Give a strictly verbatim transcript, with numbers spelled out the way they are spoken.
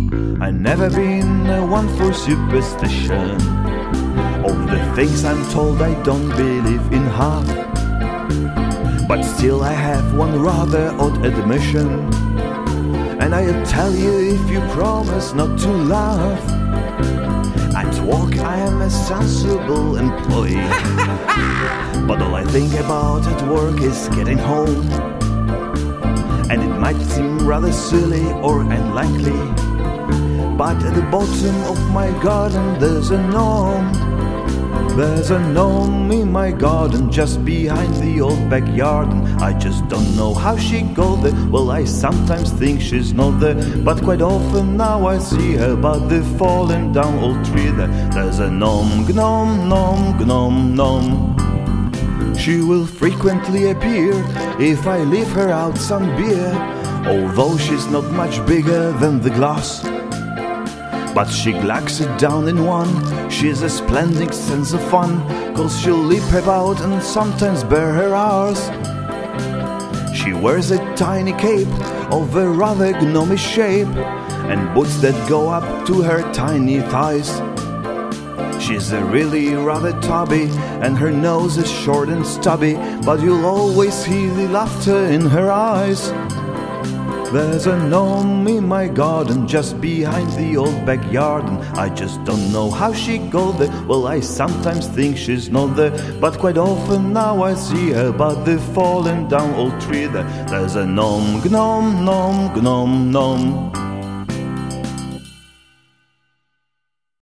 I never been a one for superstition. Of the things I'm told I don't believe in half. But still I have one rather odd admission, and I'll tell you if you promise not to laugh. At work I am a sensible employee, but all I think about at work is getting home. And it might seem rather silly or unlikely, but at the bottom of my garden there's a gnome. There's a gnome in my garden just behind the old backyard, and I just don't know how she got there. Well, I sometimes think she's not there, but quite often now I see her by the fallen down old tree there. There's a gnome, gnome, gnome, gnome, gnome. She will frequently appear if I leave her out some beer, although she's not much bigger than the glass. But she glugs it down in one. She's a splendid sense of fun, cause she'll leap about and sometimes bear her hours. She wears a tiny cape of a rather gnomish shape, and boots that go up to her tiny thighs. She's a really rather tubby, and her nose is short and stubby, but you'll always hear the laughter in her eyes. There's a gnome in my garden just behind the old backyard, and I just don't know how she got there. Well, I sometimes think she's not there, but quite often now I see her by the fallen down old tree there. There's a gnome, gnome, gnome, gnome, gnome.